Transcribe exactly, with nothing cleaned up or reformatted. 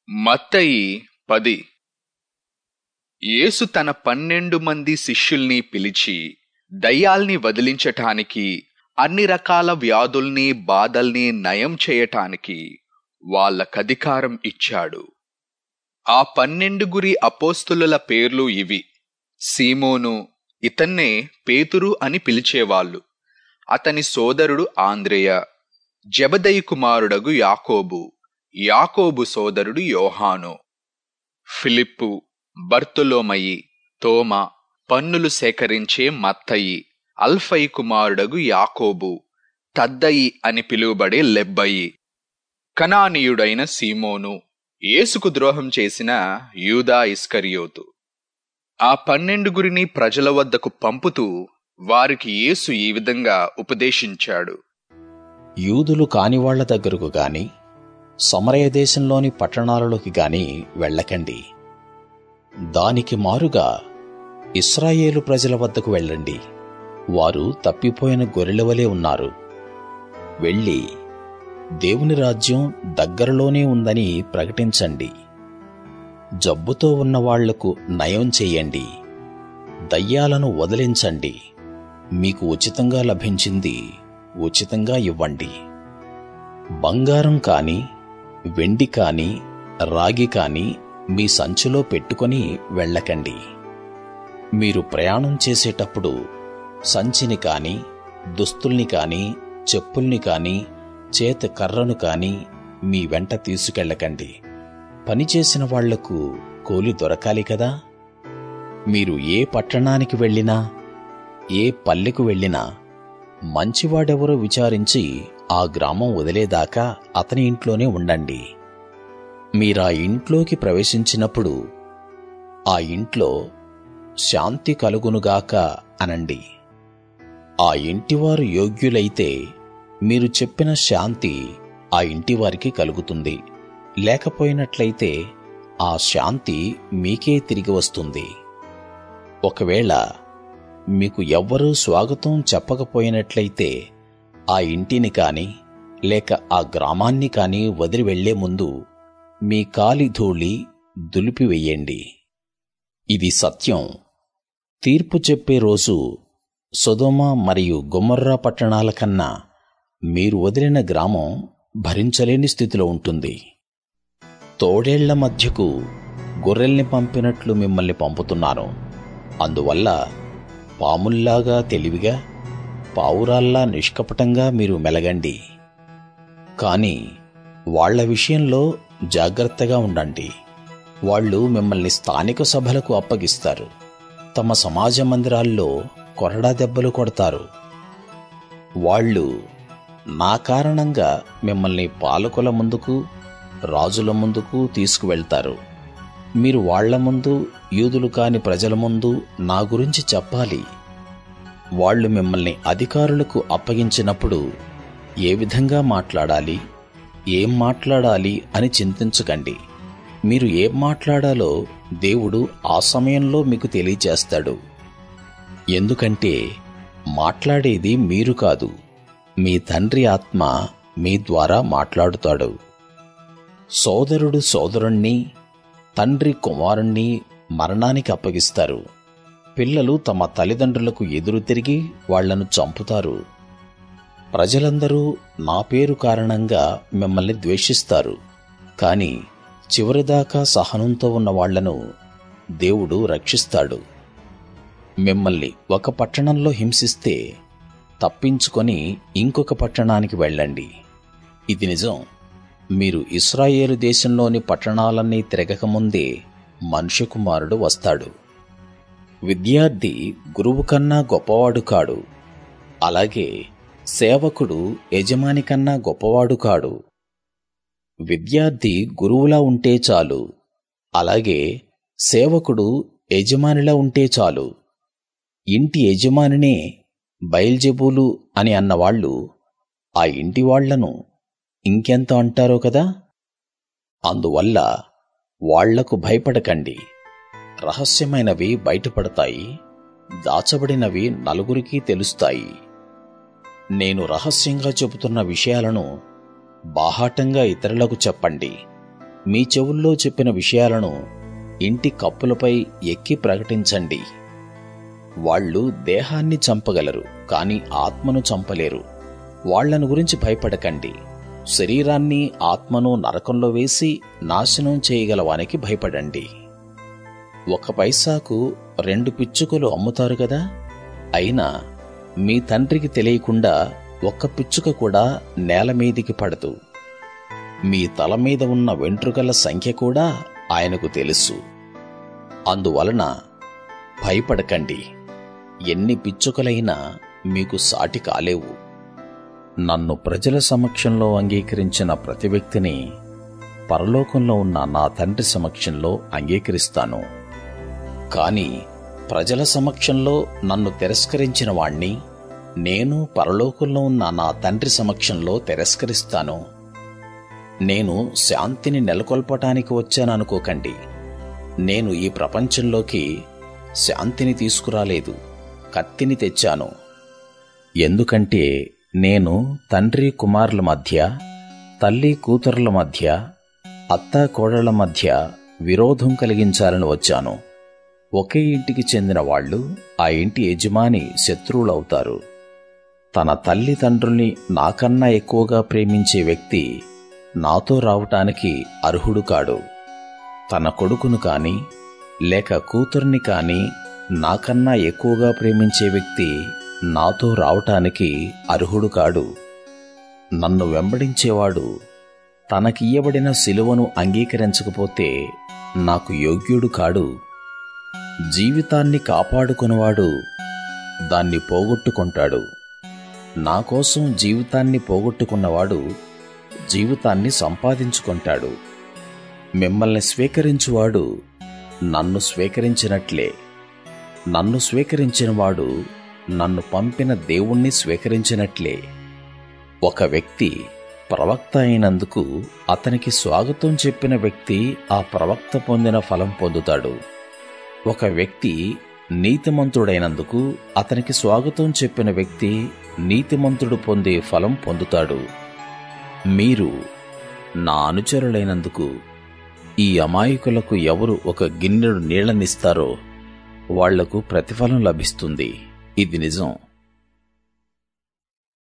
మత్తయి పది. యేసు తన పన్నెండు మంది శిష్యుల్ని పిలిచి దయ్యాల్ని వదిలించటానికి, అన్ని రకాల వ్యాధుల్ని బాధల్ని నయం చేయటానికి వాళ్ళకధికారం ఇచ్చాడు. ఆ పన్నెండుగురి అపోస్తలుల పేర్లు ఇవి: సీమోను, ఇతన్నే పేతురు అని పిలిచేవాళ్ళు, అతని సోదరుడు ఆంద్రెయ, జెబెదయి కుమారుడగు యాకోబు, యాకోబు సోదరుడు యోహాను, ఫిలిప్పు, బర్తొలొమయి, తోమా, పన్నులు సేకరించే మత్తయి, అల్ఫయి కుమారుడగు యాకోబు, తద్దయి అని పిలువబడే లెబ్బయి, కనానీయుడైన సీమోను, యేసుకు ద్రోహం చేసిన యూదా ఇస్కరియోతు. ఆ పన్నెండుగురిని ప్రజల వద్దకు పంపుతూ వారికి యేసు ఈ విధంగా ఉపదేశించాడు: యూదులు కానివాళ్ల దగ్గరకు గాని, సమరయ దేశంలోని పట్టణాలలోకి గాని వెళ్ళకండి. దానికి మారుగా ఇశ్రాయేలు ప్రజల వద్దకు వెళ్ళండి. వారు తప్పిపోయిన గొర్రెలవలే ఉన్నారు. వెళ్ళి దేవుని రాజ్యం దగ్గరలోనే ఉందని ప్రకటించండి. జబ్బుతో ఉన్న వాళ్లకు నయం చెయ్యండి. దయ్యాలను వదిలించండి. మీకు ఉచితంగా లభించింది ఉచితంగా ఇవ్వండి. బంగారం కాని, వెండి కాని, రాగి కాని మీ సంచిలో పెట్టుకొని వెళ్ళకండి. మీరు ప్రయాణం చేసేటప్పుడు సంచిని కాని, దుస్తుల్ని కాని, చెప్పుల్ని కాని, చేత కర్రను కాని మీ వెంట తీసుకెళ్ళకండి. పనిచేసిన వాళ్లకు కూలి దొరకాలి కదా. మీరు ఏ పట్టణానికి వెళ్ళినా, ఏ పల్లెకు వెళ్ళినా మంచివాడెవరో విచారించి ఆ గ్రామం వదిలేదాకా అతని ఇంట్లోనే ఉండండి. మీరా ఇంట్లోకి ప్రవేశించినప్పుడు ఆ ఇంట్లో శాంతి కలుగునుగాక అనండి. ఆ ఇంటివారు యోగ్యులైతే మీరు చెప్పిన శాంతి ఆ ఇంటివారికి కలుగుతుంది. లేకపోయినట్లయితే ఆ శాంతి మీకే తిరిగి వస్తుంది. ఒకవేళ మీకు ఎవ్వరూ స్వాగతం చెప్పకపోయినట్లయితే ఆ ఇంటిని కాని, లేక ఆ గ్రామాన్ని కాని వదిలి వెళ్లే ముందు మీ కాలి ధూళి దులిపివెయ్యండి. ఇది సత్యం. తీర్పు చెప్పే రోజు సొదొమ మరియు గొమొర్రా పట్టణాల కన్నా మీరు వదిలిన గ్రామం భరించలేని స్థితిలో ఉంటుంది. తోడేళ్ల మధ్యకు గొర్రెల్ని పంపినట్లు మిమ్మల్ని పంపుతున్నాను. అందువల్ల పాముల్లాగా తెలివిగా, పావురాల్లా నిష్కపటంగా మీరు మెలగండి. కాని వాళ్ల విషయంలో జాగ్రత్తగా ఉండండి. వాళ్ళు మిమ్మల్ని స్థానిక సభలకు అప్పగిస్తారు. తమ సమాజ మందిరాల్లో కొరడా దెబ్బలు కొడతారు. వాళ్ళు నా కారణంగా మిమ్మల్ని పాలకుల ముందుకు, రాజుల ముందుకు తీసుకువెళ్తారు. మీరు వాళ్ల ముందు, యూదులు కాని ప్రజల ముందు నా గురించి చెప్పాలి. వాళ్ళు మిమ్మల్ని అధికారులకు అప్పగించినప్పుడు ఏ విధంగా మాట్లాడాలి, ఏం మాట్లాడాలి అని చింతించకండి. మీరు ఏం మాట్లాడాలో దేవుడు ఆ సమయంలో మీకు తెలియచేస్తాడు. ఎందుకంటే మాట్లాడేది మీరు కాదు, మీ తండ్రి ఆత్మ మీ ద్వారా మాట్లాడుతాడు. సోదరుడు సోదరుణ్ణి, తండ్రి కుమారుణ్ణి మరణానికి అప్పగిస్తారు. పిల్లలు తమ తల్లిదండ్రులకు ఎదురు తిరిగి వాళ్లను చంపుతారు. ప్రజలందరూ నా పేరు కారణంగా మిమ్మల్ని ద్వేషిస్తారు. కాని చివరిదాకా సహనంతో ఉన్న వాళ్లను దేవుడు రక్షిస్తాడు. మిమ్మల్ని ఒక పట్టణంలో హింసిస్తే తప్పించుకొని ఇంకొక పట్టణానికి వెళ్ళండి. ఇది నిజం. మీరు ఇశ్రాయేలు దేశంలోని పట్టణాలన్నీ తిరగకముందే మనుష్య కుమారుడు వస్తాడు. విద్యార్థి గురువు కన్నా గొప్పవాడు కాడు. అలాగే సేవకుడు యజమాని కన్నా గొప్పవాడు కాడు. విద్యార్థి గురువులా ఉంటే చాలు. అలాగే సేవకుడు యజమానిలా ఉంటే చాలు. ఇంటి యజమానినే బయల్జెబూలు అని అన్నవాళ్లు ఆ ఇంటి వాళ్లను ఇంకెంత అంటారో కదా. అందువల్ల వాళ్లకు భయపడకండి. రహస్యమైనవి బయటపడతాయి, దాచబడినవి నలుగురికి తెలుస్తాయి. నేను రహస్యంగా చెబుతున్న విషయాలను బాహాటంగా ఇతరులకు చెప్పండి. మీ చెవుల్లో చెప్పిన విషయాలను ఇంటి కప్పులపై ఎక్కి ప్రకటించండి. వాళ్ళు దేహాన్ని చంపగలరు, కాని ఆత్మను చంపలేరు. వాళ్లను గురించి భయపడకండి. శరీరాన్ని ఆత్మను నరకంలో వేసి నాశనం చేయగలవానికి భయపడండి. ఒక పైసాకు రెండు పిచ్చుకలు అమ్ముతారు కదా, అయినా మీ తండ్రికి తెలియకుండా ఒక్క పిచ్చుక కూడా నేల మీదికి పడదు. మీ తల మీద ఉన్న వెంట్రుకల సంఖ్య కూడా ఆయనకు తెలుసు. అందువలన భయపడకండి. ఎన్ని పిచ్చుకలైనా మీకు సాటి కాలేవు. నన్ను ప్రజల సమక్షంలో అంగీకరించిన ప్రతి వ్యక్తిని పరలోకంలో ఉన్న నా తండ్రి సమక్షంలో అంగీకరిస్తాను. కాని ప్రజల సమక్షంలో నన్ను తిరస్కరించిన వాణ్ణి నేను పరలోకంలో ఉన్న నా తండ్రి సమక్షంలో తిరస్కరిస్తాను. నేను శాంతిని నెలకొల్పటానికి వచ్చాననుకోకండి. నేను ఈ ప్రపంచంలోకి శాంతిని తీసుకురాలేదు, కత్తిని తెచ్చాను. ఎందుకంటే నేను తండ్రి కుమారుల మధ్య, తల్లి కూతురుల మధ్య, అత్తా కోడళ్ల మధ్య విరోధం కలిగించాలని వచ్చాను. ఒకే ఇంటికి చెందిన వాళ్ళు ఆ ఇంటి యజమాని శత్రువులవుతారు. తన తల్లిదండ్రుల్ని నాకన్నా ఎక్కువగా ప్రేమించే వ్యక్తి నాతో రావటానికి అర్హుడు కాడు. తన కొడుకును కాని లేక కూతుర్ని కాని నాకన్నా ఎక్కువగా ప్రేమించే వ్యక్తి నాతో రావటానికి అర్హుడు కాడు. నన్ను వెంబడించేవాడు తనకియ్యబడిన సిలువను అంగీకరించకపోతే నాకు యోగ్యుడు కాడు. జీవితాన్ని కాపాడుకునేవాడు దాన్ని పోగొట్టుకుంటాడు. నా కోసం జీవితాన్ని పోగొట్టుకున్నవాడు జీవితాన్ని సంపాదించుకుంటాడు. మిమ్మల్ని స్వీకరించువాడు నన్ను స్వీకరించినట్లే, నన్ను స్వీకరించినవాడు నన్ను పంపిన దేవుణ్ణి స్వీకరించినట్లే. ఒక వ్యక్తి ప్రవక్త అయినందుకు అతనికి స్వాగతం చెప్పిన వ్యక్తి ఆ ప్రవక్త పొందిన ఫలం పొందుతాడు. ఒక వ్యక్తి నీతిమంతుడైనందుకు అతనికి స్వాగతం చెప్పిన వ్యక్తి నీతిమంతుడు పొందే ఫలం పొందుతాడు. మీరు నా అనుచరులైనందుకు ఈ అమాయకులకు ఎవరు ఒక గిన్నెడు నీళ్లనిస్తారో వాళ్లకు ప్రతిఫలం లభిస్తుంది. ఇది నిజం.